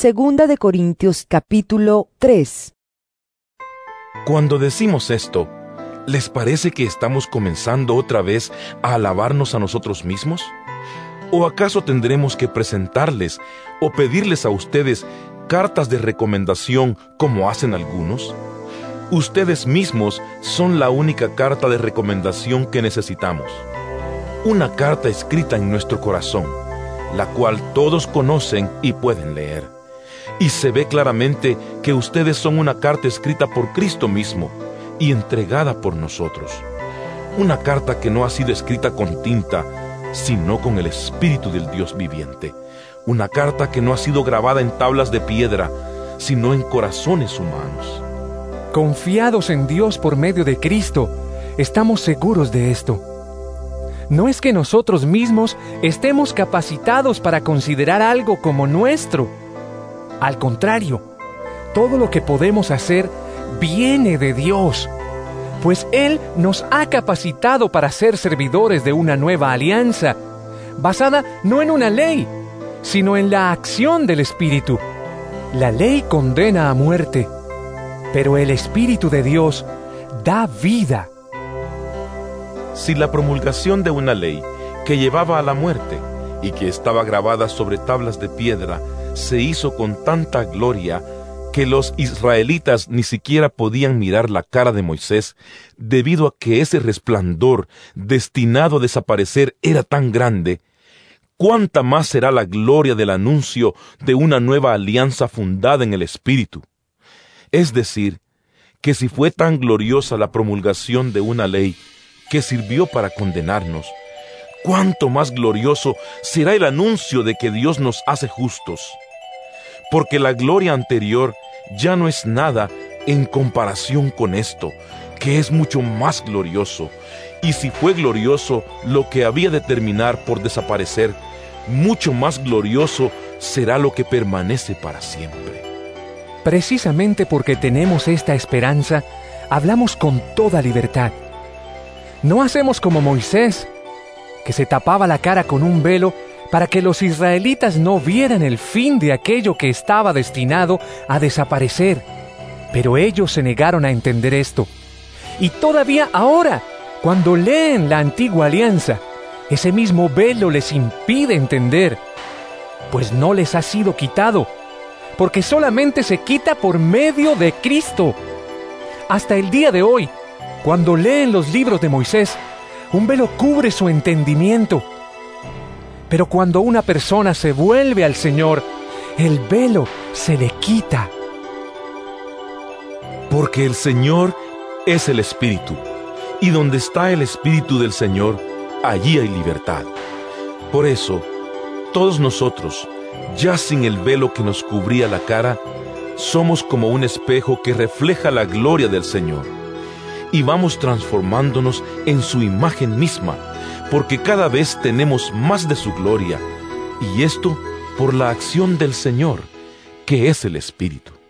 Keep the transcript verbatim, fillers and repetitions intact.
Segunda de Corintios capítulo tres. Cuando decimos esto, ¿les parece que estamos comenzando otra vez a alabarnos a nosotros mismos? ¿O acaso tendremos que presentarles o pedirles a ustedes cartas de recomendación como hacen algunos? Ustedes mismos son la única carta de recomendación que necesitamos. Una carta escrita en nuestro corazón, la cual todos conocen y pueden leer. Y se ve claramente que ustedes son una carta escrita por Cristo mismo y entregada por nosotros. Una carta que no ha sido escrita con tinta, sino con el Espíritu del Dios viviente. Una carta que no ha sido grabada en tablas de piedra, sino en corazones humanos. Confiados en Dios por medio de Cristo, estamos seguros de esto. No es que nosotros mismos estemos capacitados para considerar algo como nuestro. Al contrario, todo lo que podemos hacer viene de Dios, pues Él nos ha capacitado para ser servidores de una nueva alianza, basada no en una ley, sino en la acción del Espíritu. La ley condena a muerte, pero el Espíritu de Dios da vida. Si la promulgación de una ley que llevaba a la muerte y que estaba grabada sobre tablas de piedra se hizo con tanta gloria que los israelitas ni siquiera podían mirar la cara de Moisés, debido a que ese resplandor destinado a desaparecer era tan grande, ¿cuánta más será la gloria del anuncio de una nueva alianza fundada en el Espíritu? Es decir, que si fue tan gloriosa la promulgación de una ley que sirvió para condenarnos, ¿cuánto más glorioso será el anuncio de que Dios nos hace justos? Porque la gloria anterior ya no es nada en comparación con esto, que es mucho más glorioso. Y si fue glorioso lo que había de terminar por desaparecer, mucho más glorioso será lo que permanece para siempre. Precisamente porque tenemos esta esperanza, hablamos con toda libertad. No hacemos como Moisés, que se tapaba la cara con un velo para que los israelitas no vieran el fin de aquello que estaba destinado a desaparecer. Pero ellos se negaron a entender esto. Y todavía ahora, cuando leen la antigua alianza, ese mismo velo les impide entender, pues no les ha sido quitado, porque solamente se quita por medio de Cristo. Hasta el día de hoy, cuando leen los libros de Moisés, un velo cubre su entendimiento. Pero cuando una persona se vuelve al Señor, el velo se le quita. Porque el Señor es el Espíritu, y donde está el Espíritu del Señor, allí hay libertad. Por eso, todos nosotros, ya sin el velo que nos cubría la cara, somos como un espejo que refleja la gloria del Señor, y vamos transformándonos en su imagen misma, porque cada vez tenemos más de su gloria, y esto por la acción del Señor, que es el Espíritu.